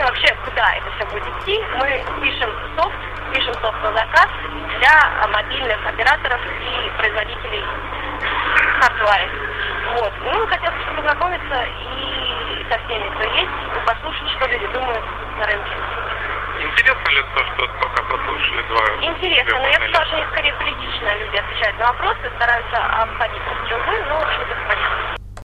вообще, куда это все будет идти, мы пишем софт на заказ для мобильных операторов и производителей хардвара. Вот. Ну, хотелось бы познакомиться и со всеми, кто есть, и послушать, что люди думают на рынке. Интересно ли то, что только послушали два? Интересно, но я бы сказала, что они скорее политично люди отвечают на вопросы, стараются обходить друг друга, но, в общем-то,